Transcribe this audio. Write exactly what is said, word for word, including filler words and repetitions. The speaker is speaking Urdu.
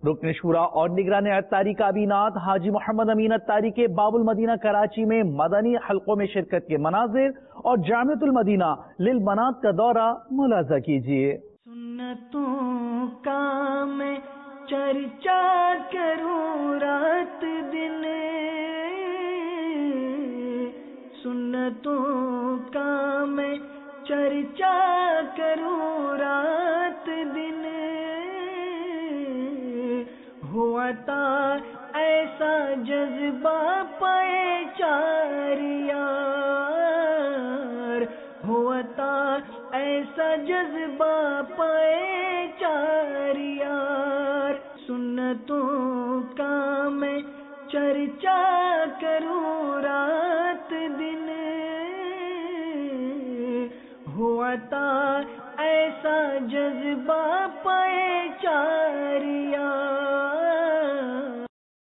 رکن شورا اور نگران اتاری کابینات حاجی محمد امین اتاری کے باب المدینہ کراچی میں مدنی حلقوں میں شرکت کے مناظر اور جامعۃ المدینہ للبنات کا دورہ ملاحظہ کیجیے۔ سنتوں کا میں چرچا کروں رات دن، سنتوں کا میں چرچا کروں رات دن، ہوا تھا ایسا جذبہ پائے چار یار، ہوا تھا ایسا جذبہ پائے چار یار، سنتوں کا میں چرچا کروں رات دن، ہوا تھا ایسا جذبہ